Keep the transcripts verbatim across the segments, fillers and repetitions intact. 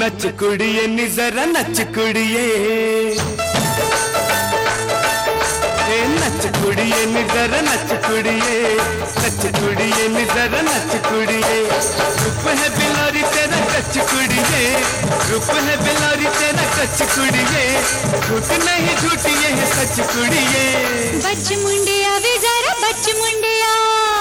नच कुड़िए नी जरा नच कुड़िए, नच कुड़िए नी जरा नच कुड़िए, नच कुड़िए नी जरा नच कुड़िए। रूप है बिलारी तेरा कच कुड़िए, रूप है बिलारी तेरा कच कुड़िए, झूठ नहीं झूठिए है सच कुड़िए। बच मुंडिया वे जरा बच मुंडिया,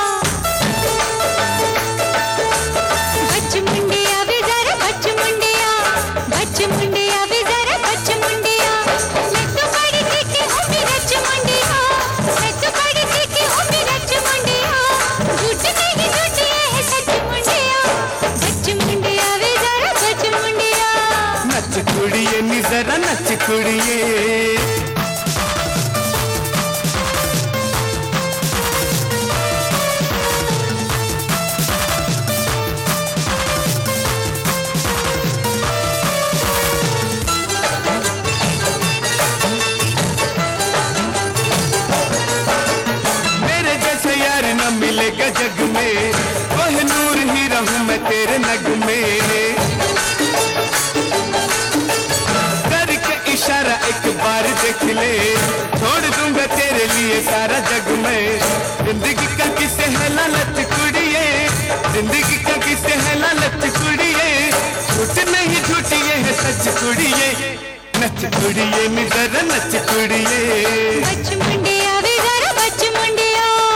बच मुंडिया वे जरा बच मुंडिया, बच मुंडिया वे जरा बच मुंडिया। मैं तो बड़ी तीखी हूँ मिर्च मुंडिया, मैं तो बड़ी तीखी हूँ मिर्च मुंडिया, झूठ नहीं झूठिए है सच मुंडिया। बच मुंडिया वे जरा बच मुंडिया, नच कुड़िए नी जरा नच कुड़िए। मिलेगा जग में वह नूर ही रहूं मैं तेरे नग में, करके इशारा एक बार देख ले, छोड़ दूंगा तेरे लिए सारा जग में। जिंदगी का किसे है लालच कुड़िए, जिंदगी का किसे है लालच कुड़िए, झूठ नहीं झूठिए है सच कुड़िए। नच कुड़िए नी जरा नच कुड़िए, बच मुंडिया वे जरा बच मुंडिया।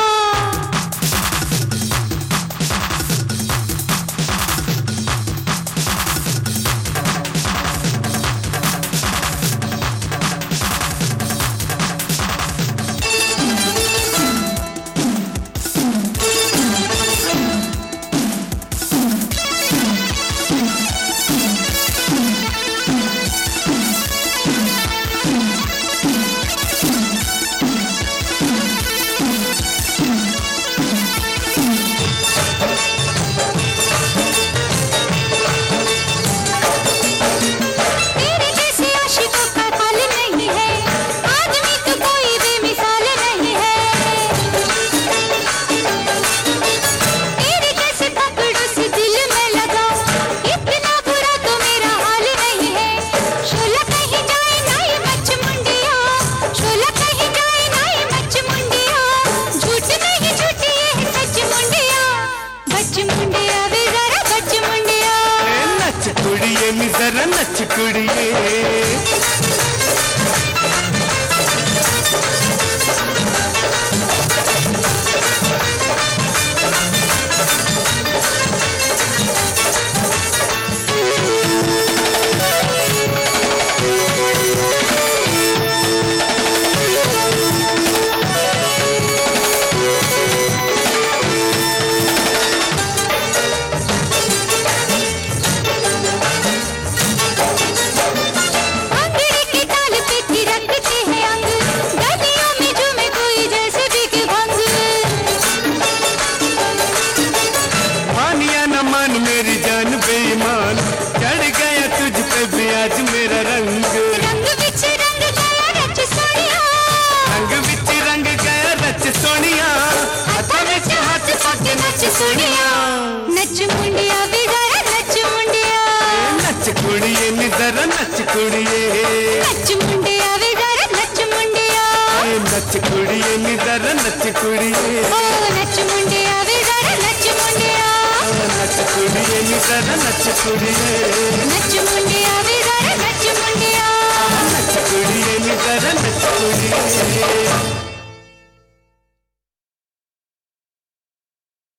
कुड़िए नी जरा नच कुड़िए। मेरी जान बेईमान चढ़ गया तुझ पे भी आज मेरा रंग, रंग बिच रंग गया रच सोनिया, रंग बिच रंग गया रच सोनिया, हाथ में हाथ पाके नच सोनिया। नच मुंडिया वे जरा नच मुंडिया, नच कुड़िए नी जरा नच कुड़िए, नच मुंडिया वे जरा नच मुंडिया, नच कुड़िए नी जरा नच कुड़िए, ओ नच मुंडिया वे जरा नच मुंडिया, नच कुड़िए नी जरा नच कुड़िए, नच मुंडिया वे जरा नच मुंडिया, नच कुड़िए नी जरा नच कुड़िए।